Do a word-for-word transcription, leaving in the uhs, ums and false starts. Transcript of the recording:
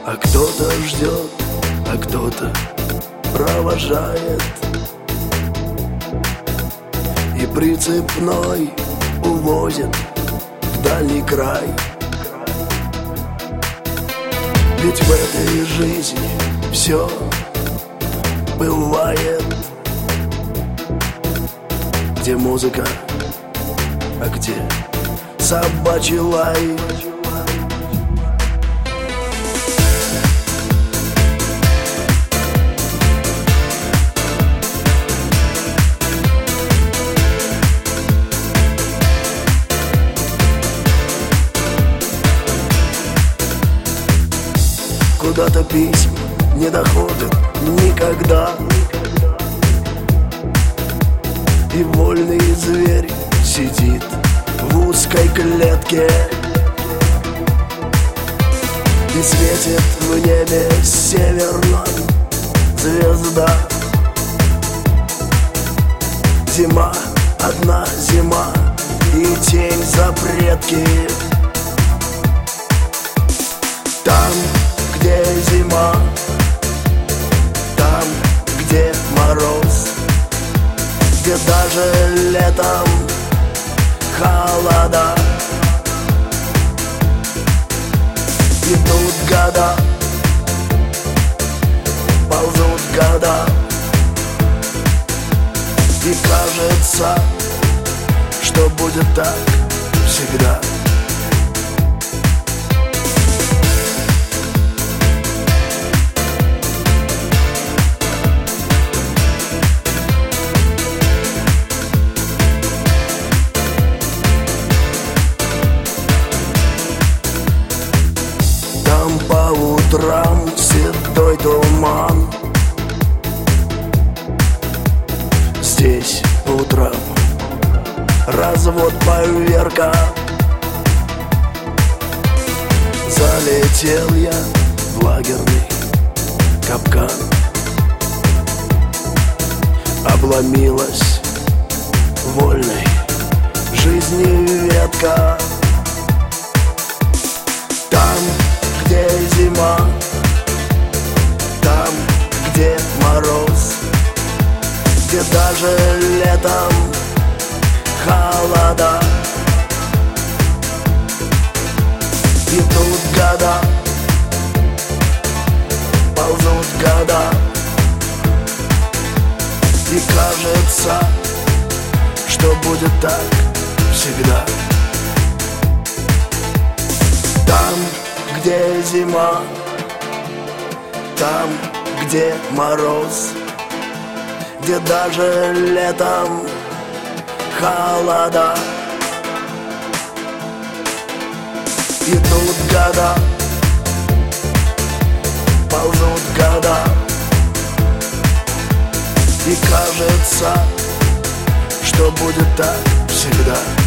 А кто-то ждет, а кто-то провожает, и прицепной увозит в дальний край. Ведь в этой жизни все бывает, где музыка, а где собачий лай. Куда-то письма не доходят никогда, и вольный зверь сидит в узкой клетке, и светит в небе северном звезда. Зима, одна зима и тень запретки. Там, где зима, там, где мороз, где даже летом холода. Идут года, ползут года, и кажется, что будет так всегда. По утрам седой туман, здесь по утрам развод поверка. Залетел я в лагерный капкан, обломилась вольной жизни ветка. Там, где зима, там, где мороз, где даже летом холода. Идут года, ползут года, и кажется, что будет так всегда. Там, где зима, там, где мороз, где даже летом холода. Идут года, ползут года, и кажется, что будет так всегда.